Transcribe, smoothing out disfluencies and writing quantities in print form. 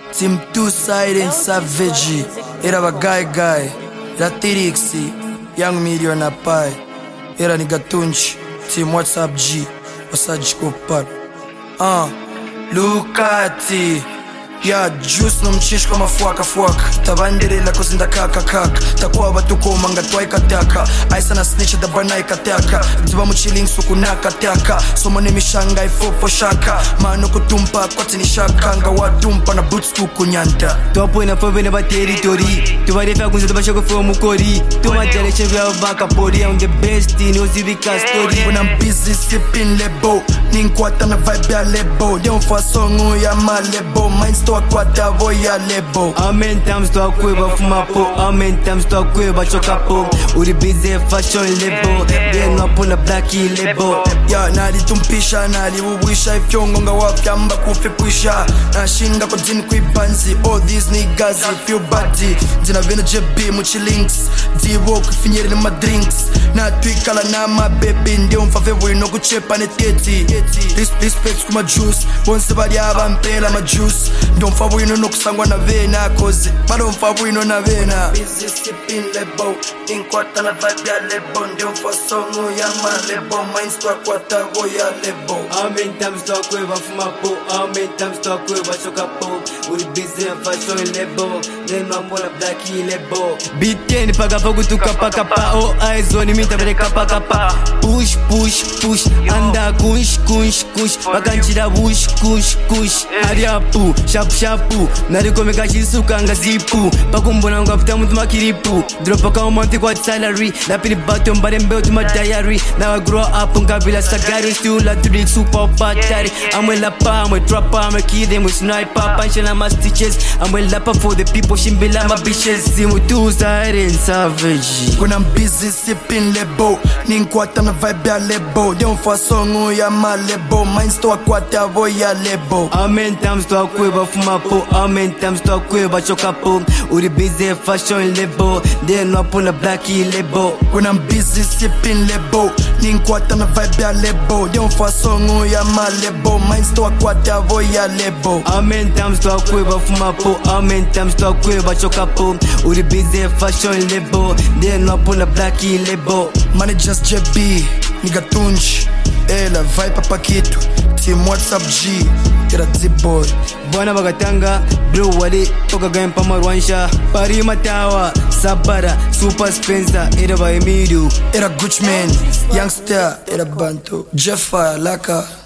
Team Two Side Savage, era ba guy, era Tirixi, Young Million Pai, era Nigatunchi, Team WhatsApp G, Wasaji Kopar. Lucati, ya juice no mchish kama fuaka tabanderela kozinda kaka takuwa batuko manga twaikataka aisa na snitch da bana ikataka ziba muchiling sukunaka taka somo ne mishanga ifofo shaka mano kutumpa kwati ni shaka nga wadumpa na boots kukunyanda topo ina fobe ne ba territory tu bari fa kunzo bashoko fo mukori tu majale chevya baka pori on the best in ozivika story when I'm busy sipping lebo ninkwata na vibe ya lebo don't for song ya malebo mind kwata voya lebo amen times to akweba fumapo amen times to akweba chokapo uri busy fashion lebo then wapona black lebo ya nali tumpisha nali uwisha ifyongo nga wafyamba kufipwisha nashinga kwa jini kuibanzi all these niggas feel body jina vena JB muchi links diwo kufinyere ma drinks na twikala na ma baby ndio mfavebo ino kuchepa ne teti respect kuma juice bonse bali abampela ma juice don't favor you no kusangwa na vena cause don't favor you na vena busy sipping lebo in kwata na vibe ya lebo ndio for song ya ma lebo minds to kwata go ya lebo amen times to kweba fumapo amen times to kweba chokapo uri busy fashion lebo then wapona black lebo biteni paga kutuka paka oh eyes on me tabere kapa push anda kush bakanchira kush ariapu shapu narikomeka chisuka ngazipu pakumbona ngapita mutu makiripu dropa kama monti kwa salary lapini bato mbare mbeo tuma diary now I grow up ngabila sagari still like the big super battery I'm a lapper, I'm a trapper, I'm a kid, I'm a sniper punching on my stitches I'm a lapper for the people shimbila my bitches Team Two Side Savage when I'm busy sipping lebo ninkwata na vibe ya lebo don't for song ya ma lebo minds to kwata voya lebo amen times to akweba fumapo amen times to akweba chokapo uri busy fashion lebo then wapona black lebo when I'm busy sipping lebo ninkwata na vibe ya lebo don't for song ya ma lebo minds to kwata voya lebo amen times to akweba fumapo amen times to akweba chokapo uri busy fashion lebo then wapona black lebo managers JB Nigatunchi ela vai papa kitu Team WhatsApp G era Z-boy bwana bagatanga bro wale toka game pa marwansha pari matawa sabara super spencer era ba Emilio era Gucci Man youngster era Banto Jeffa Laka